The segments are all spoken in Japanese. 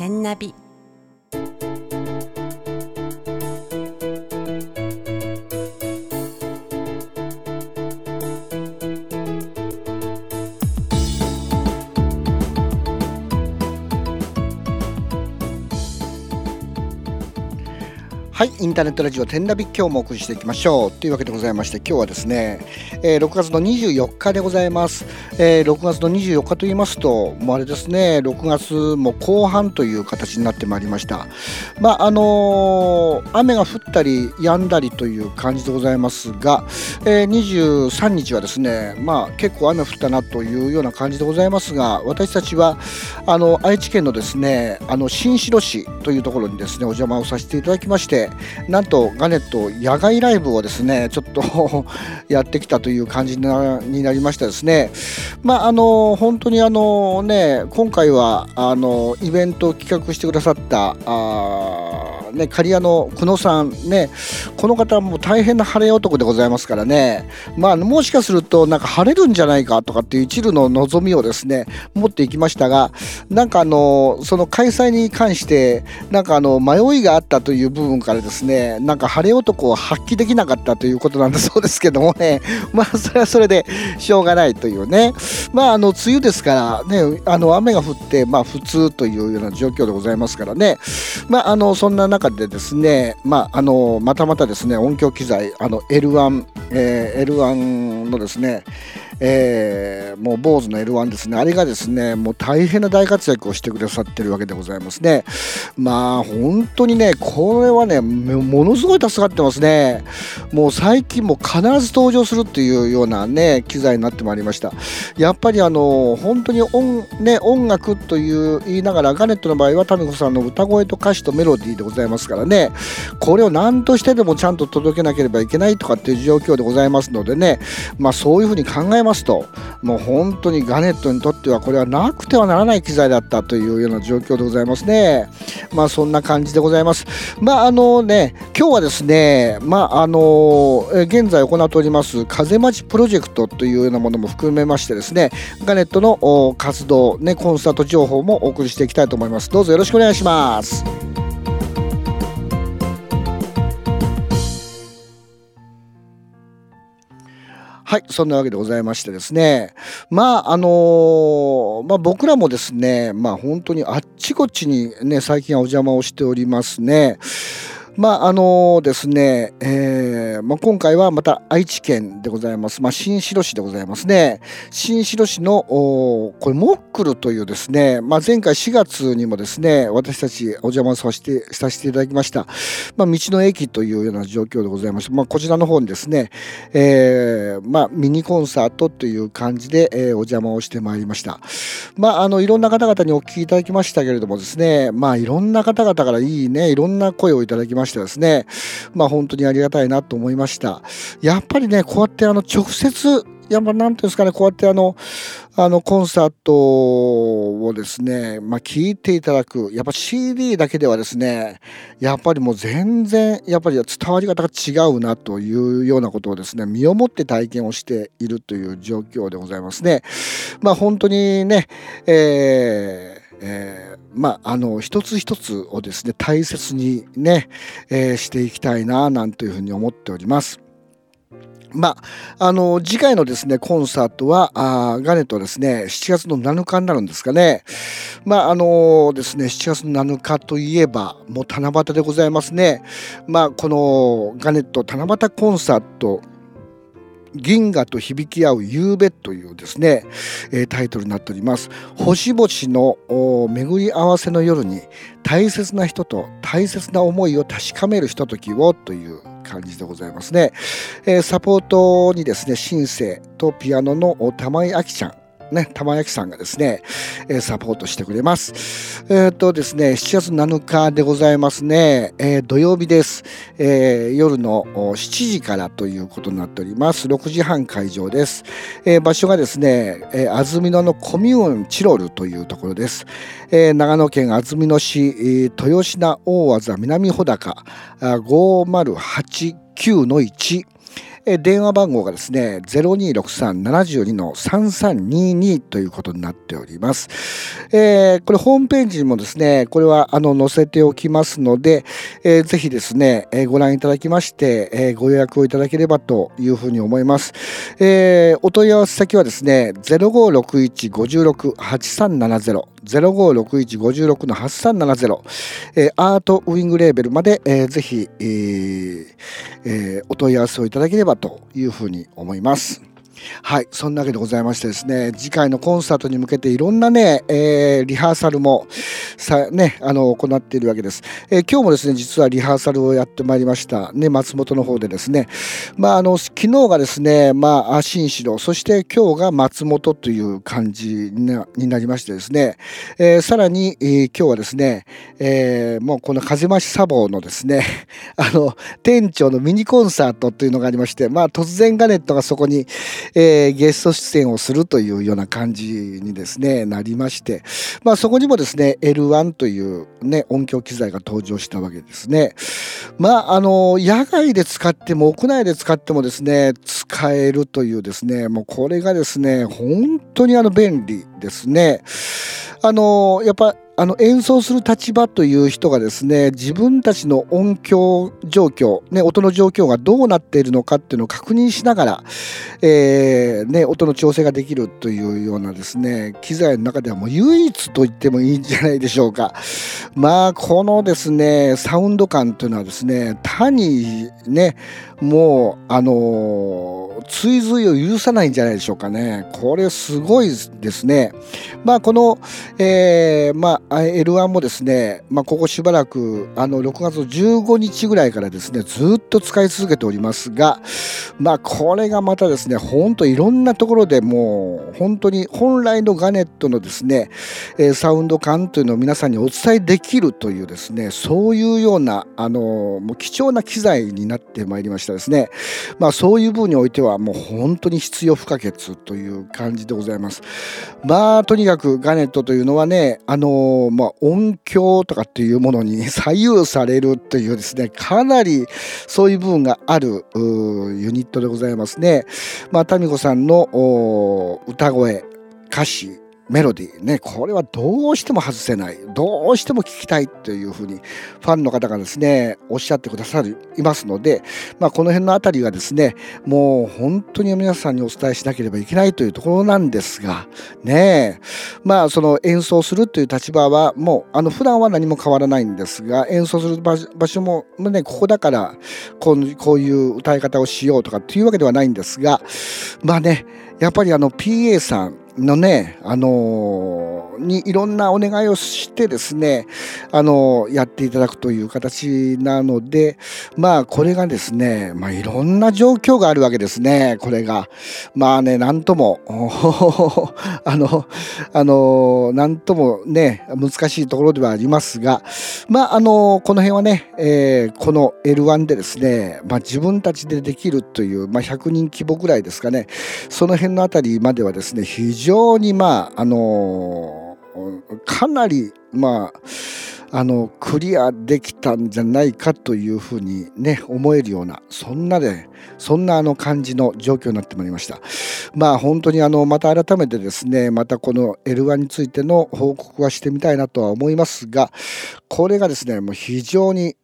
天ナビ。 はい、インターネットラジオ天ナビ、今日もお送りしていきましょうというわけでございまして、今日はですね、6月の24日でございます。6月の24日と言いますと、もうあれですね、6月も後半という形になってまいりました。雨が降ったり止んだりという感じでございますが、23日はですね、結構雨降ったなというような感じでございますが、私たちは愛知県のですね、新城市というところにですね、お邪魔をさせていただきまして、なんとガネット野外ライブをですねちょっとやってきたという感じになりましたですね。本当に今回はイベントを企画してくださった刈谷の久野さんね、この方はもう大変な晴れ男でございますからね、もしかするとなんか晴れるんじゃないかとかっていう一縷の望みをですね持っていきましたが、その開催に関して迷いがあったという部分からですね、晴れ男を発揮できなかったということなんだそうですけどもね、それはそれでしょうがないというね、梅雨ですからね、雨が降って普通というような状況でございますからね、そんな中でですね、またまたですね、音響機材L1 のですね、もう坊主の L1 ですね、あれがですねもう大変な大活躍をしてくださってるわけでございますね。本当にね、これはねものすごい助かってますね。もう最近も必ず登場するっていうようなね機材になってまいりました。やっぱり本当に音楽と言いながら、ガネットの場合はタミコさんの歌声と歌詞とメロディーでございますからね、これを何としてでもちゃんと届けなければいけないとかっていう状況でございますのでね、そういうふうに考えますと、もう本当にガネットにとってはこれはなくてはならない機材だったというような状況でございますね。そんな感じでございます。今日はですね、現在行っております風待ちプロジェクトというようなものも含めましてですね、ガネットの活動ね、コンサート情報もお送りしていきたいと思います。どうぞよろしくお願いします。はい、そんなわけでございましてですね、僕らもですね、本当にあっちこっちにね最近はお邪魔をしておりますね。ですね、今回はまた愛知県でございます、新城市でございますね。新城市のこれモックルというですね、前回4月にもですね私たちお邪魔させていただきました、道の駅というような状況でございまして、こちらの方にですね、ミニコンサートという感じで、お邪魔をしてまいりました。いろんな方々にお聞きいただきましたけれどもですね、いろんな方々からいろんな声をいただきましてですね、本当にありがたいなと思いました。やっぱりね、こうやって直接なんていうんですかね、こうやってコンサートをですね、聞いていただく、やっぱ CD だけではですね、やっぱりもう全然やっぱり伝わり方が違うなというようなことをですね、身をもって体験をしているという状況でございますね。本当にね、一つ一つをですね大切にね、していきたいななんというふうに思っております。次回のですねコンサートはガネットはですね7月の7日になるんですかね。ですね7月の7日といえばもう七夕でございますね。このガネット七夕コンサート銀河と響き合う夕べというですね、タイトルになっております。星々の巡り合わせの夜に大切な人と大切な思いを確かめるひとときをという感じでございますね。サポートにですねシンセとピアノの玉井明ちゃん玉焼さんがですね、サポートしてくれます。ですね、7月7日でございますね、土曜日です。夜の7時からということになっております。6時半会場です。場所がですね、安曇野のコミューンチロルというところです。長野県安曇野市、豊品大字南穂高 5089-1 電話番号がですね、0263-72-3322ということになっております。これホームページにもですね、これは載せておきますので、ぜひですね、ご覧いただきまして、ご予約をいただければというふうに思います。お問い合わせ先はですね、0561-56-8370 0561-56-8370、アートウィングレーベルまで、ぜひ、お問い合わせをいただければというふうに思います。はい、そんなわけでございましてですね、次回のコンサートに向けていろんなね、リハーサルも行っているわけです。今日もですね、実はリハーサルをやってまいりましたね、松本の方でですね、昨日がですね、新城、そして今日が松本という感じになりましてですね、さらに、今日はですね、もうこの風増し茶房のですね店長のミニコンサートというのがありまして、突然ガネットがそこにゲスト出演をするというような感じにですねなりまして、そこにもですね L1 というね音響機材が登場したわけですね。野外で使っても屋内で使ってもですね使えるというですね、もうこれがですね本当に便利ですね。やっぱ演奏する立場という人がですね、自分たちの音響状況、音の状況がどうなっているのかっていうのを確認しながら、音の調整ができるというようなですね、機材の中ではもう唯一と言ってもいいんじゃないでしょうか。このですね、サウンド感というのはですね、他にね、もう追随を許さないんじゃないでしょうかね。これすごいですね。この、L1 もですね、ここしばらく6月15日ぐらいからですねずっと使い続けておりますが、これがまたですね本当いろんなところでもう本当に本来のガネットのですね、サウンド感というのを皆さんにお伝えできるというですね、そういうようなもう貴重な機材になってまいりましたですね。そういう分においてはもう本当に必要不可欠という感じでございます。とにかくガネットというのはね、音響とかっていうものに左右されるというですね、かなりそういう部分があるユニットでございますね。タミコさんの歌声、歌詞、メロディーね、これはどうしても外せない、どうしても聴きたいというふうにファンの方がですねおっしゃってくださいますので、この辺のあたりはですねもう本当に皆さんにお伝えしなければいけないというところなんですがね、その演奏するという立場はもう普段は何も変わらないんですが、演奏する場所もねここだからこういう歌い方をしようとかっていうわけではないんですが、やっぱりPA さんのね、にいろんなお願いをしてですね、やっていただくという形なので、これがですね、いろんな状況があるわけですね。これがなんともなんともね難しいところではありますが、この辺はね、この L1 でですね、自分たちでできるという、100人規模ぐらいですかね、その辺のあたりまではですね非常にかなりクリアできたんじゃないかというふうにね思えるようなそんな感じの状況になってまいりました。本当にまた改めてですねまたこの L1 についての報告はしてみたいなとは思いますが、これがですねもう非常に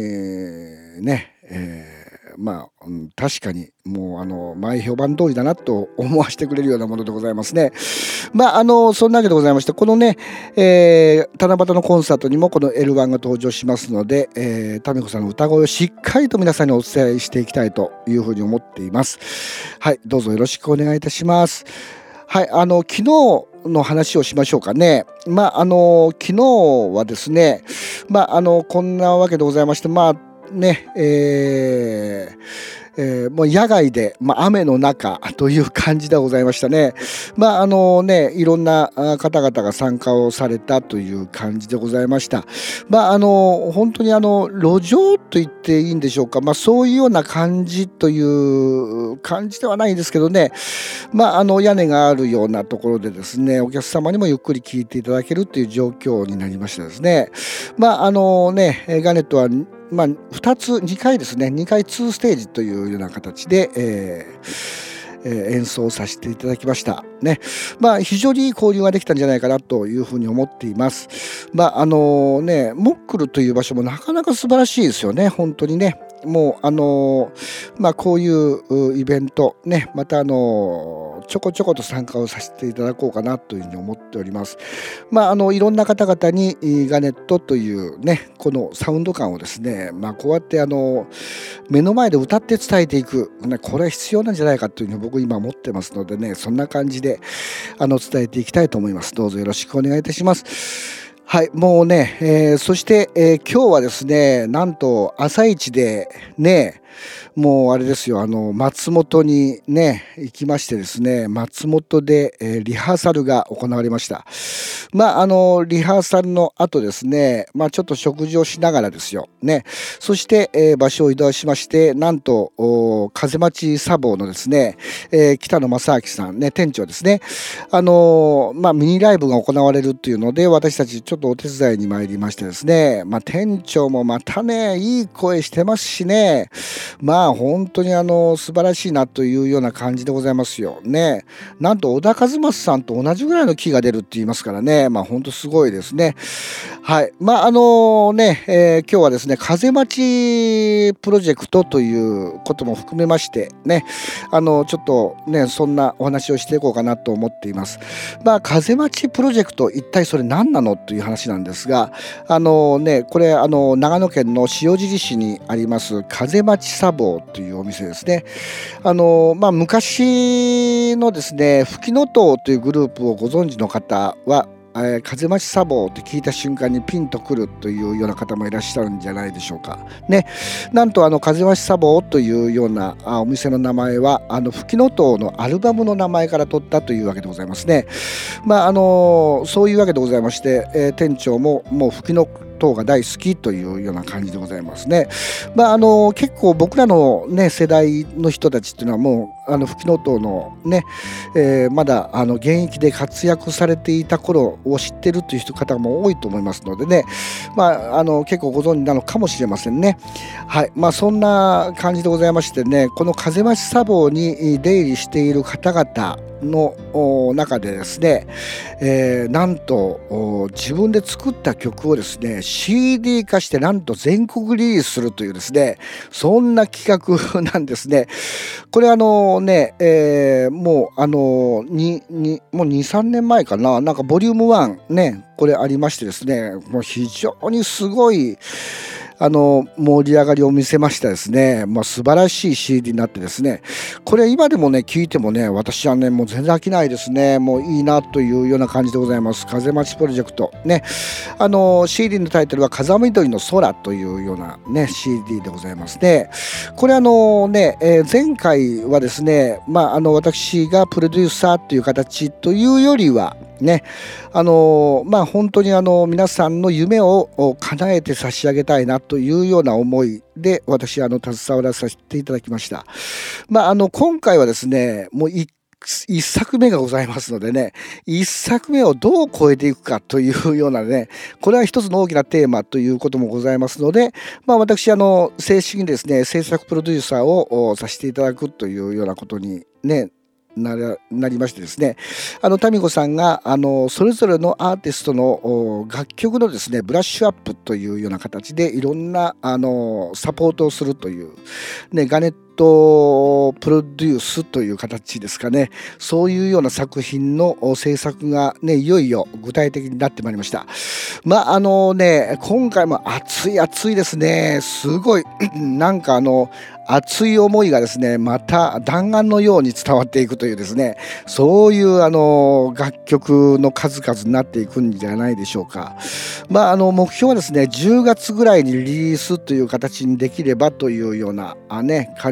確かにもう前評判通りだなと思わせてくれるようなものでございますね。そんなわけでございまして、このね、七夕のコンサートにもこの L1 が登場しますので、タミコさんの歌声をしっかりと皆さんにお伝えしていきたいというふうに思っています。はい、どうぞよろしくお願いいたします。はい、昨日の話をしましょうかね。昨日はですね、こんなわけでございまして、もう野外で、雨の中という感じでございましたね。いろんな方々が参加をされたという感じでございました。本当に路上と言っていいんでしょうか、そういうような感じという感じではないんですけどね、屋根があるようなところでですねお客様にもゆっくり聴いていただけるという状況になりましたですね。ガネットは 2回ですね、2回2ステージというような形で、演奏させていただきましたね。非常にいい交流ができたんじゃないかなというふうに思っています。モックルという場所もなかなか素晴らしいですよね、本当にね。もうこういうイベントね、またちょこちょこと参加をさせていただこうかなというふうに思っております。いろんな方々にガネットというね、このサウンド感をですね、こうやって目の前で歌って伝えていく、これは必要なんじゃないかというふうに僕今思ってますのでね、そんな感じで伝えていきたいと思います。どうぞよろしくお願いいたします。はい、もうね、そして、今日はですね、なんと朝一でね、もうあれですよ、松本にね行きましてですね、松本で、リハーサルが行われました。リハーサルの後ですね、ちょっと食事をしながらですよね、そして、場所を移動しまして、なんと風町茶房のですね、北野正明さんね、店長ですね、ミニライブが行われるっていうので、私たちちょっとお手伝いに参りましてですね、店長もまたねいい声してますしね、本当に素晴らしいなというような感じでございますよね。なんと小田和正さんと同じぐらいの気が出るって言いますからね、本当すごいですね。はい、今日はですね、風待ちプロジェクトということも含めましてね、ちょっとねそんなお話をしていこうかなと思っています。風待ちプロジェクト、一体それ何なのという話なんですが、これ長野県の塩尻市にあります風待ち茶房というお店ですね。昔のですね、フキノトウというグループをご存知の方は風待ち茶房って聞いた瞬間にピンとくるというような方もいらっしゃるんじゃないでしょうかね。なんと風待ち茶房というようなお店の名前はフキノトウのアルバムの名前から取ったというわけでございますね。そういうわけでございまして、店長ももうフキノトウが大好きというような感じでございますね。結構僕らのね世代の人たちっていうのはもうフキノトウのね、まだ現役で活躍されていた頃を知ってるという方も多いと思いますのでね、結構ご存知なのかもしれませんね。はい、そんな感じでございましてね、この風待ち茶房に出入りしている方々の中でですね、なんと自分で作った曲をですね CD 化してなんと全国リリースするというですね、そんな企画なんですね。これもう2、3年前かな、なんかボリューム1ね、これありましてですね、もう非常にすごい盛り上がりを見せましたですね。素晴らしい CD になってですね、これ今でもね聞いてもね、私はねもう全然飽きないですね。もういいなというような感じでございます。風待ちプロジェクトね、CD のタイトルは風緑の空というようなね CD でございますね。これ前回はですね、私がプロデューサーという形というよりはね、本当に皆さんの夢を叶えて差し上げたいなというような思いで私携わらさせていただきました。今回はですね、もう一作目がございますのでね、一作目をどう超えていくかというようなね、これは一つの大きなテーマということもございますので、私正式にですね制作プロデューサーをさせていただくというようなことにねなりましてですね、タミコさんがそれぞれのアーティストの楽曲のですねブラッシュアップというような形でいろんなサポートをするというね、ガネットプロデュースという形ですかね、そういうような作品の制作がねいよいよ具体的になってまいりました。今回も熱いですね。すごいなんか熱い思いがですねまた弾丸のように伝わっていくというですね、そういう楽曲の数々になっていくんじゃないでしょうか。目標はですね10月ぐらいにリリースという形にできればというような感じ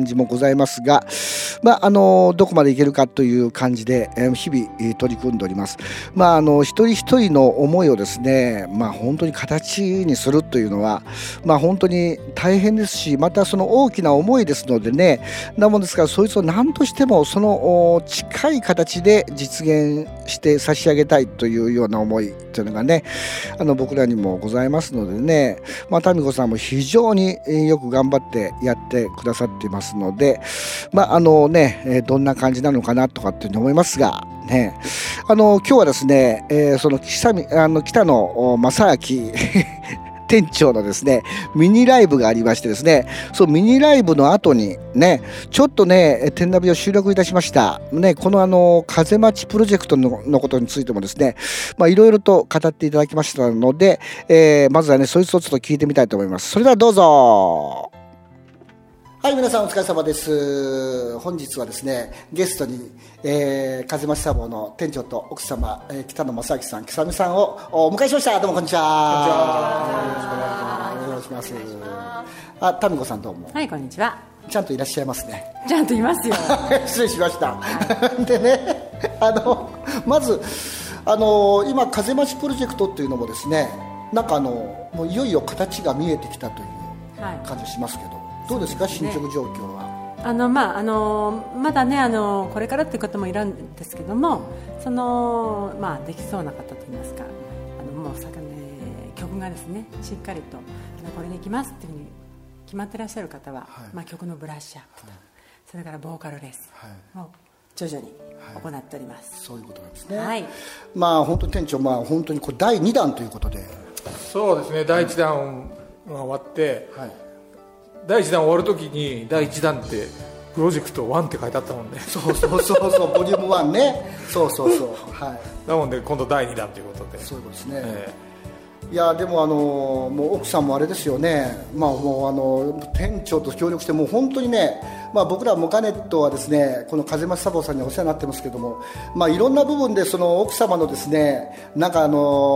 じもございますが、どこまでいけるかという感じで、日々取り組んでおります。一人一人の思いをですね、本当に形にするというのは、本当に大変ですし、またその大きな思いですのでね、なもんですから、そいつを何としてもその近い形で実現して差し上げたいというような思いというのがね、僕らにもございますのでね、タミコさんも非常によく頑張ってやってくださっていますので、どんな感じなのかなとかっていうふうに思いますがね、今日はですね、その北野正明店長のですねミニライブがありましてですね、そのミニライブの後にね、ちょっとね天ナビを収録いたしましたね。この風待ちプロジェクトのことについてもですね、いろいろと語っていただきましたので、まずはねそいつをちょっと聞いてみたいと思います。それではどうぞ。はい、皆さんお疲れ様です。本日はですねゲストに、風待ち茶房の店長と奥様、北野正明さん、北見さんをお迎えしました。どうもこんにちは。よろしくお願いします。タミコさんどうも。 はい、こんにちは。 ちゃんといらっしゃいますね。 ちゃんといますよ。 失礼しました。でね、まず今風待ちプロジェクトっていうのもですね、なんかもういよいよ形が見えてきたという感じしますけど、どうですか、進捗状況は。 まだねこれからっていう方もいるんですけども、できそうな方といいますか、もう曲がですねしっかりとこれでいきますっていうふうに決まってらっしゃる方は、曲のブラッシュアップと、それからボーカルレッスンを徐々に行っております。 そういうことなんですね。 はい、 本当に店長、本当にこれ第2弾ということで。 そうですね、第1弾が終わって、第1弾終わるときに第1弾ってプロジェクト1って書いてあったもんね。 そうボリューム1ね。そう、 なので今度第2弾ということで。 そういうことですね。いやでももう奥さんもあれですよね、もう店長と協力してもう本当にね、僕らモカネットはですねこの風待ち茶房さんにお世話になってますけども、いろんな部分でその奥様のですねなんか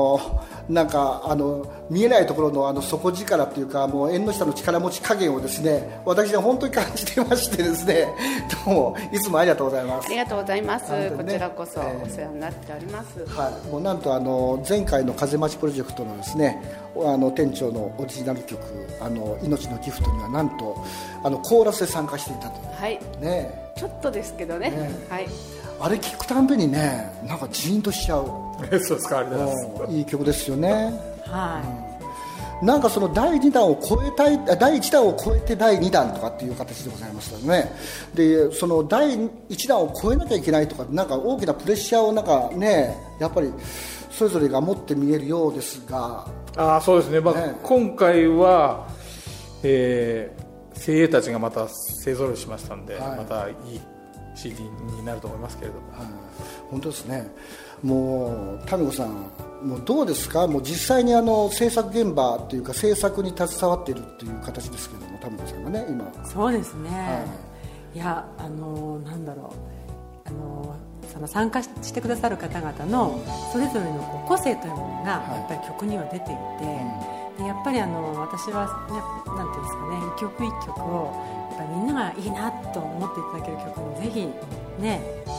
見えないところの底力というか、もう縁の下の力持ち加減をですね私は本当に感じていましてですね、どうもいつもありがとうございます。 ありがとうございます。こちらこそお世話になっております。 もうなんと前回の風待ちプロジェクトのですね店長のオリジナル曲命のギフトにはなんとコーラスで参加していたという、 はいね、 ちょっとですけどね、はい、 あれ聞くたんびにねなんかジーンとしちゃうそうですか、ありがとうございます。 いい曲ですよね。 なんかその第2弾を超えたい、第1弾を超えて第2弾とかっていう形でございましたね。でその第1弾を超えなきゃいけないとか、なんか大きなプレッシャーをなんかねやっぱりそれぞれが持って見えるようですが。 そうですね、今回は、精鋭たちがまた勢ぞろいしましたんで、またいい CD になると思いますけれども、 本当ですね。もうタミコさんもうどうですか、もう実際に制作現場というか制作に携わっているっていう形ですけども、タミコさんがね今。 そうですね、いやなんだろう、その参加してくださる方々のそれぞれの個性というものがやっぱり曲には出ていて、でやっぱり私は、なんていうんですかね、一曲一曲をやっぱりみんながいいなと思っていただける曲にぜひね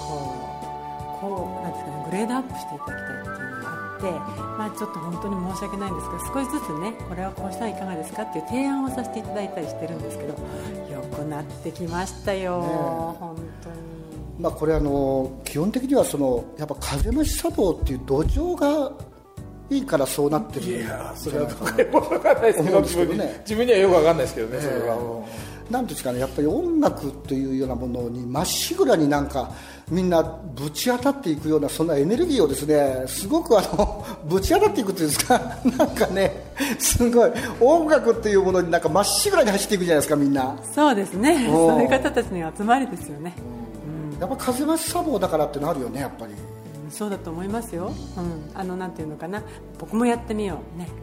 なんですかね、グレードアップしていただきたいっていうのがあって、ちょっと本当に申し訳ないんですけど、少しずつねこれはこうしたらいかがですかっていう提案をさせていただいたりしてるんですけど、よくなってきましたよ、本当に。 これ基本的にはやっぱ風待ち茶房っていう土壌がいいからそうなってる。 いやそれはよく分かんないですけど、自分にはよく分かんないですけどね、それはなんですかね、やっぱり音楽というようなものにまっしぐらになんかみんなぶち当たっていくような、そんなエネルギーをですねすごくぶち当たっていくというんですか、なんかねすごい音楽っていうものになんかまっしぐらに走っていくじゃないですか、みんな。 そうですね、そういう方たちの集まりですよね。 やっぱ風待ち茶房だからってのあるよね、やっぱり。 そうだと思いますよ、なんていうのかな、僕もやってみようね、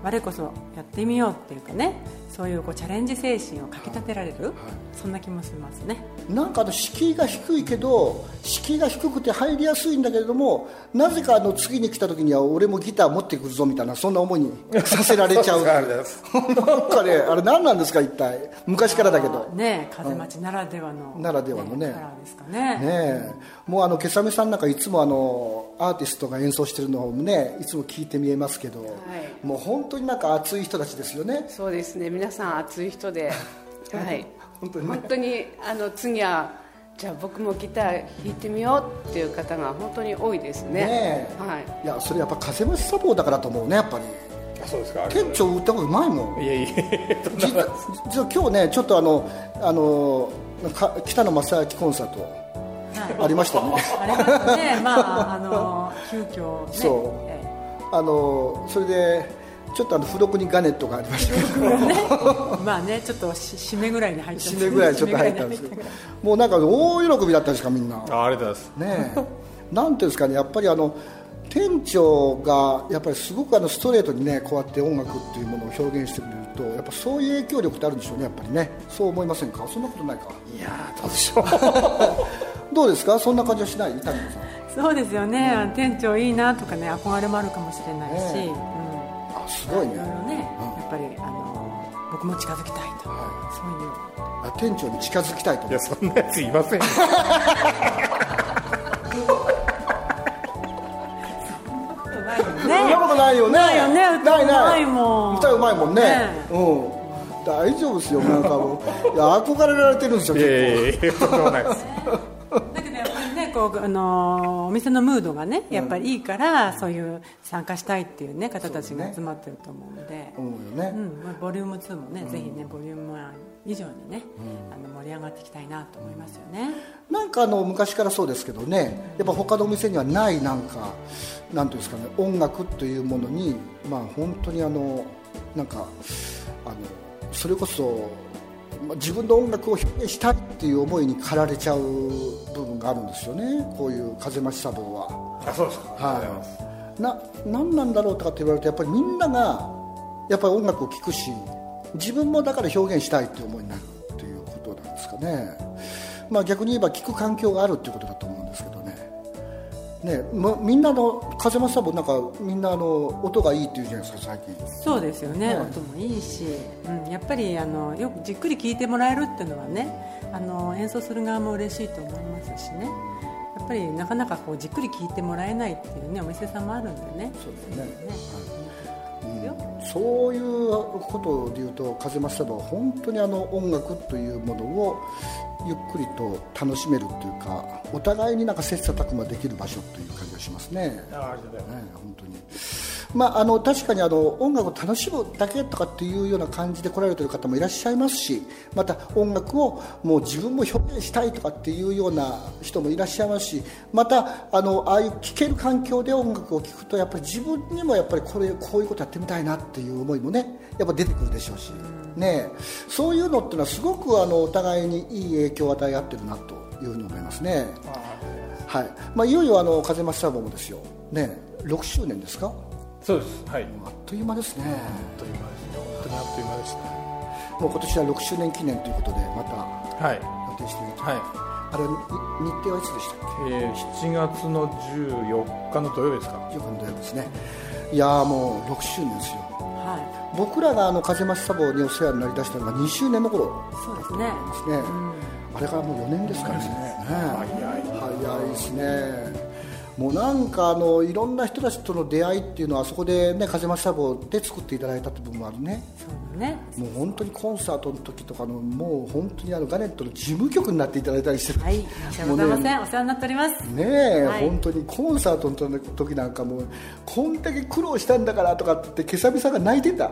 我こそやってみようっていうかね、そういうチャレンジ精神をかき立てられる、そんな気もしますね。 なんか敷居が低いけど、敷居が低くて入りやすいんだけれども、なぜか次に来た時には俺もギター持ってくるぞみたいな、そんな思いにさせられちゃうなんかね、あれ何なんですか一体。昔からだけどね、風待ちならではの、 ならではのね、 カラーですかね。 ね、もう今朝さんなんかいつもアーティストが演奏してるのをね、いつも聞いて見えますけど、もう本当になんか熱い人たちですよね。 そうですね、皆さん熱い人ではい、 本当にね、 本当に次はじゃあ僕もギター弾いてみようっていう方が本当に多いですね。はい、 いやそれやっぱ風増しサポーだからと思うね、やっぱり。 そうですか。 店長歌がうまいもん。 いやいや実は今日ね、ちょっと北野正明コンサートありましたね。 ありましたね。急遽ね。 そう。それでちょっと付録にガネットがありましたけど、 ね、まあね、ちょっと締めぐらいに入ったんです。 締めぐらいちょっと入ったんですけど、もうなんか大喜びだったんですかみんな。 ありがとうございます。 ねえ、なんていうんですかね、やっぱり店長がやっぱりすごくストレートにね、こうやって音楽っていうものを表現してくれると、やっぱそういう影響力ってあるんでしょうね、やっぱりね。そう思いませんか。そんなことないか。 いやどうでしょう。 どうですか、そんな感じはしない？谷野さん。 そうですよね、店長いいなとかね、憧れもあるかもしれないし、 すごいね。 いろいろね、やっぱり僕も近づきたいと、そういう店長に近づきたいと。 いやそんなやついませんよ。 そんなことないよね。 ないよね、歌うまいもん。 歌うまいもんね。大丈夫ですよ。なんかもういや憧れられてるんですよ。結構。 とんでもないです。 だけどやっぱりね、お店のムードがね、やっぱりいいから、そういう参加したいっていうね方たちが集まってると思うので、ボリューム2もね、ぜひねボリューム1以上にね、盛り上がっていきたいなと思いますよね。 なんか昔からそうですけどね、やっぱ他のお店にはないなんかなんていうんですかね、音楽というものに本当になんかそれこそ自分の音楽を表現したいっていう思いに駆られちゃう部分があるんですよね、こういう風増し茶房は。 あ、そうですか。 はい。何なんだろうとかって言われると、やっぱりみんながやっぱり音楽を聴くし、自分もだから表現したいっていう思いになるっていうことなんですかね。逆に言えば聴く環境があるっていうことだと思うんですけどね。みんな風間さんもなんかみんな音がいいって言うじゃないですか最近。 そうですよね、音もいいし、やっぱりよくじっくり聴いてもらえるっていうのはね、演奏する側も嬉しいと思いますしね。やっぱりなかなかじっくり聴いてもらえないっていうねお店さんもあるんでね。 そうですね。そういうことでいうと風増し茶房は本当に音楽というものをゆっくりと楽しめるというか、お互いになんか切磋琢磨できる場所という感じがしますね。 ありがとうございます。 本当に。確かに音楽を楽しむだけとかっていうような感じで来られている方もいらっしゃいますし、また音楽をもう自分も表現したいとかっていうような人もいらっしゃいますし、またああいう聴ける環境で音楽を聴くとやっぱり自分にもやっぱりこういうことやってみたいなっていう思いもねやっぱ出てくるでしょうし、そういうのっていうのはすごくお互いにいい影響を与え合ってるなというふうに思いますね。はい。いよいよ風増し茶房もですよね、6周年ですか。 そうです。はい。 あっという間ですね。 あっという間ですね。本当にあっという間でした。 もう今年は6周年記念ということでまた予定していると。 はい。 あれ日程はいつでしたっけ？ 7月の14日の土曜日ですか。 14日の土曜日ですね。いやーもう6周年ですよ。僕らが風増し茶房にお世話になりだしたのが2周年の頃。 そうですね。 あれからもう4年ですからね。早いですね。もうなんかいろんな人たちとの出会いっていうのはあそこでね風増し茶房で作っていただいたって部分もあるね。 そうだね。 もう本当にコンサートの時とかもう本当にガネットの事務局になっていただいたりしてる。 はい、申し訳ございません。お世話になっておりますね。本当にコンサートの時なんかもうこんだけ苦労したんだからとかって今朝さんが泣いてた。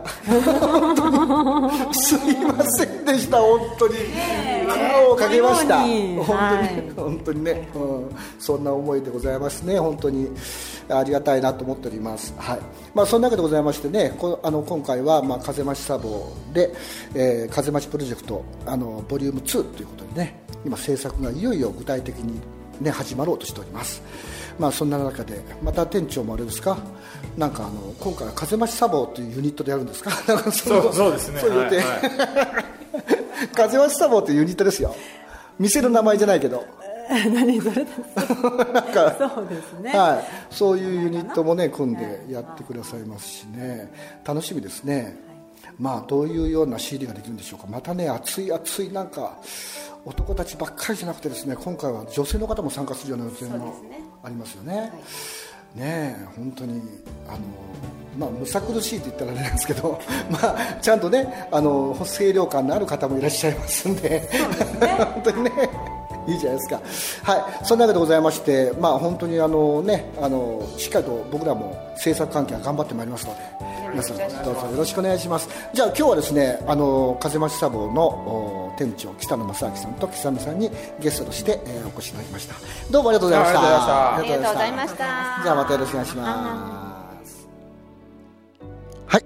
すいませんでした本当に。苦労をかけました。本当にね、そんな思いでございますね。本当にありがたいなと思っております。はい。そんなわけでございましてね、今回は風増し茶房で、風増しプロジェクトボリューム2ということでね、今制作がいよいよ具体的にね、始まろうとしております。そんな中でまた店長もあれですか、なんか今回は風増し茶房というユニットでやるんですか？なんかそうですね、 そういう予定、風増し茶房というユニットですよ。店の名前じゃないけど何それですなんかそうですね、 そういうユニットもね組んでやってくださいますしね、楽しみですね。どういうような CD ができるんでしょうか。またね、熱いなんか男たちばっかりじゃなくてですね、今回は女性の方も参加するような予定もありますよね。本当にむさ苦しいと言ったらあれなんですけどちゃんとね清涼感のある方もいらっしゃいますんで、本当にねいいじゃないですか。そんなわけでございまして、本当にしっかりと僕らも制作関係は頑張ってまいりますので、皆さんどうぞよろしくお願いします。じゃあ今日はですね、風増し茶房の店長北野正明さんと木雨さんにゲストとして、お越しいただきました。どうもありがとうございました。 ありがとうございました。 じゃあまたよろしくお願いします。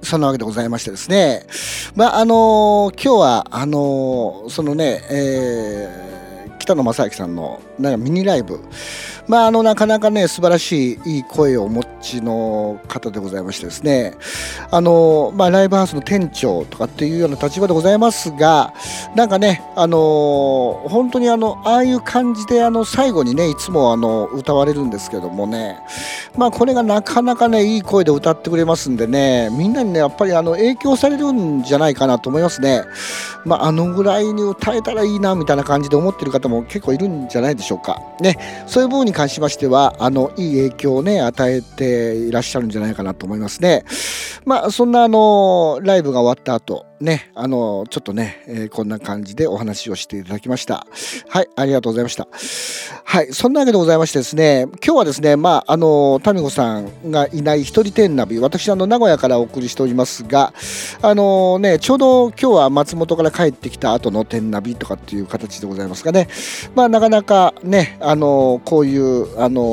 そんなわけでございましてですね、今日はそのね、北野正明さんのミニライブ、なかなかね素晴らしいいい声をお持ちの方でございましてですね、ライブハウスの店長とかっていうような立場でございますが、なんかね本当にああいう感じで最後にねいつも歌われるんですけどもね、これがなかなかねいい声で歌ってくれますんでね、みんなにねやっぱり影響されるんじゃないかなと思いますね。ぐらいに歌えたらいいなみたいな感じで思ってる方も結構いるんじゃないでしょうかね。そういう部分に関しましてはいい影響をね与えていらっしゃるんじゃないかなと思いますね。そんなライブが終わった後ね、ちょっとね、こんな感じでお話をしていただきました。ありがとうございました。そんなわけでございましてですね、今日はですねタミコさんがいない一人天ナビ、私名古屋からお送りしておりますが、ちょうど今日は松本から帰ってきた後の天ナビとかっていう形でございますがね、なかなかねこういう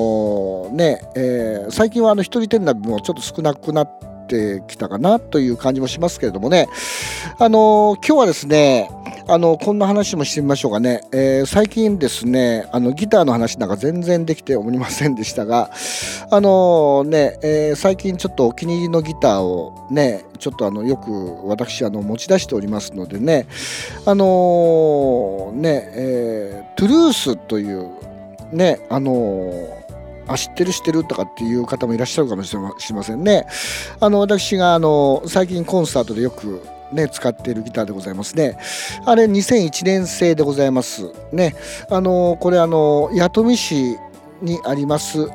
最近は一人天ナビもちょっと少なくなってきたかなという感じもしますけれどもね、今日はですねこんな話もしてみましょうかね。最近ですねギターの話なんか全然できておりませんでしたが、最近ちょっとお気に入りのギターをねちょっとよく私持ち出しておりますのでね、トゥルースというね知ってるとかっていう方もいらっしゃるかもしれませんね。私が最近コンサートでよく使っているギターでございますね。あれ2001年製でございますね。これ弥富市にあります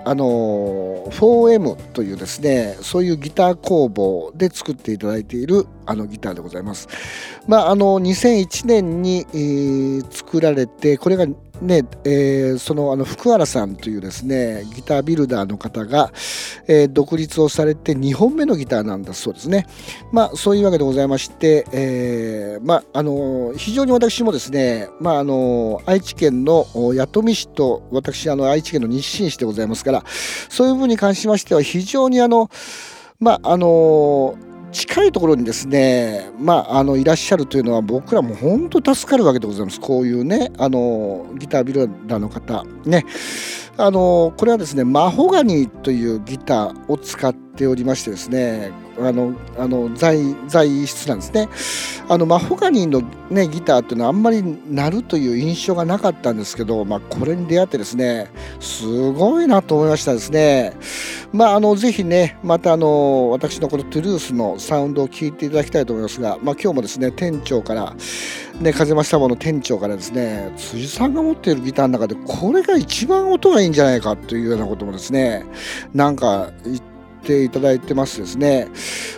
4M というですね、そういうギター工房で作っていただいているギターでございます。2001年に、作られて、これがね、その福原さんというですねギタービルダーの方が、独立をされて2本目のギターなんだそうですね。そういうわけでございまして、非常に私もですね、愛知県の弥富市と私愛知県の日進市でございますから、そういう部分に関しましては非常に近いところにですね、いらっしゃるというのは僕らも本当助かるわけでございます。こういうねギタービルダーの方ね、これはですねマホガニーというギターを使っておりましてですね、材質なんですね。マホガニーの、ギターっていうのはあんまり鳴るという印象がなかったんですけど、これに出会ってですねすごいなと思いましたですね。ぜひねまた私のこのトゥルースのサウンドを聞いていただきたいと思いますが、今日もですね店長から風増し茶房の店長からですね、辻さんが持っているギターの中でこれが一番音がいいんじゃないかというようなこともですねなんか言っていただいてますですね。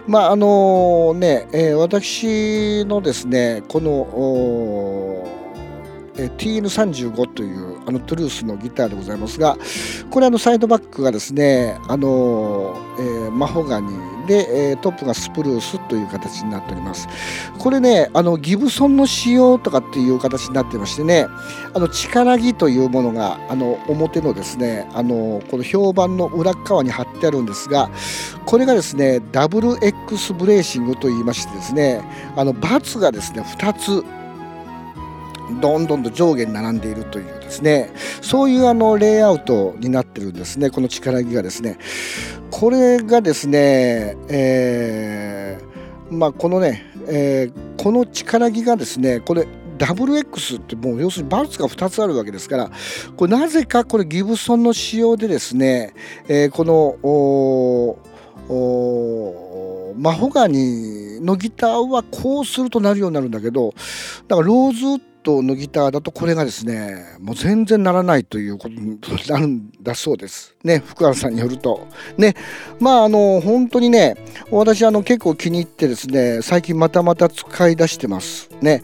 私のですねこのTN35 というトゥルースのギターでございますが、これサイドバックがですねマホガニーで、トップがスプルースという形になっております。これねギブソンの仕様とかっていう形になってましてね、力木というものが表のですねこの標板の裏側に貼ってあるんですが、これがですねダブル X ブレーシングといいましてですねバツがですね2つどんどんと上下に並んでいるというですね、そういうレイアウトになってるんですね、この力木がですね。これがですね、このね、この力木がですね、これダブル X ってもう要するにバルツが2つあるわけですから、これなぜかこれギブソンの仕様でですね、このマホガニーのギターはこうするとなるようになるんだけど、だからローズウッドのギターだとこれがですねもう全然ならないということになるんだそうですね、福原さんによるとね。本当にね、私結構気に入ってですね、最近また使い出してますね。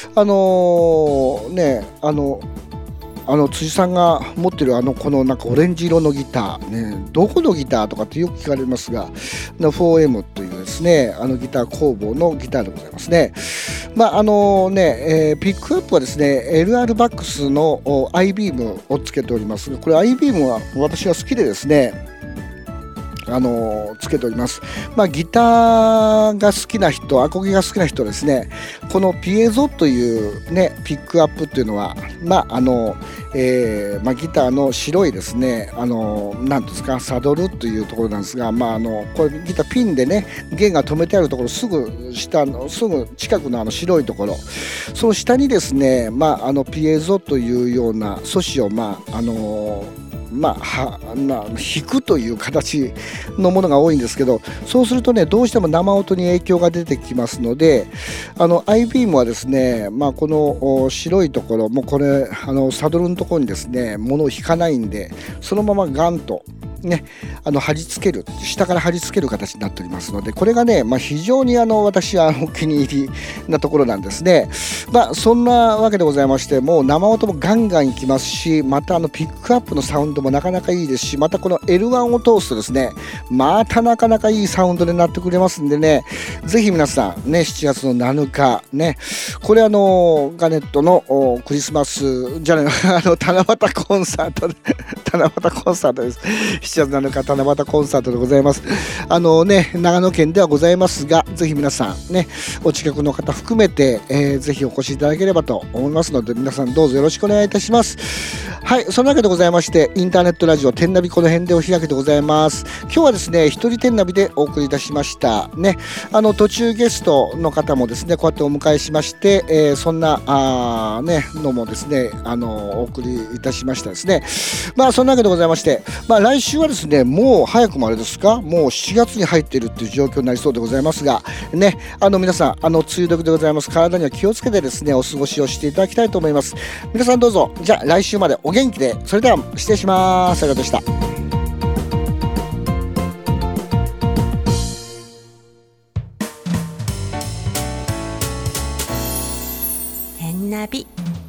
辻さんが持ってるこのなんかオレンジ色のギターね、どこのギターとかってよく聞かれますが、4M というですねギター工房のギターでございますね。ピックアップはですね LR バックスの I ビームをつけております。これ I ビームは私は好きでですねつけております。ギターが好きな人、アコギが好きな人ですね、このピエゾというねピックアップっていうのはギターの白いですねなんですかサドルというところなんですが、これギターピンでね弦が止めてあるところすぐ近くの白いところ、その下にですねピエゾというような素子を弾くという形のものが多いんですけど、そうするとねどうしても生音に影響が出てきますので、I ビームはですねこの白いところもこれサドルのところにですね物を弾かないんで、そのままガンとね貼り付ける、下から貼り付ける形になっておりますので、これがね非常に私はお気に入りなところなんですね。そんなわけでございまして、もう生音もガンガンいきますし、またピックアップのサウンドもなかなかいいですし、またこの L1 を通すとですねまたなかなかいいサウンドになってくれますんでね、ぜひ皆さんね7月の7日ね、これガネットのクリスマスじゃない七夕コンサート七夕コンサートです。7月7日七夕コンサートでございます。長野県ではございますが、ぜひ皆さんねお近くの方含めて、ぜひお越しいただければと思いますので、皆さんどうぞよろしくお願いいたします。はい、そんなわけでございまして、インターネットラジオ天ナビこの辺でお開きでございます。今日はですね一人天ナビでお送りいたしましたね。途中ゲストの方もですねこうやってお迎えしまして、そんなのもですねお送りいたしましたですね。そんなわけでございまして、来週はですねもう早くもあれですか、もう7月に入っているっていう状況になりそうでございますがね、皆さん梅雨時でございます。体には気をつけてですねお過ごしをしていただきたいと思います。皆さんどうぞじゃあ来週までお元気で。それでは失礼します。ありがとうございました。 天ナビ。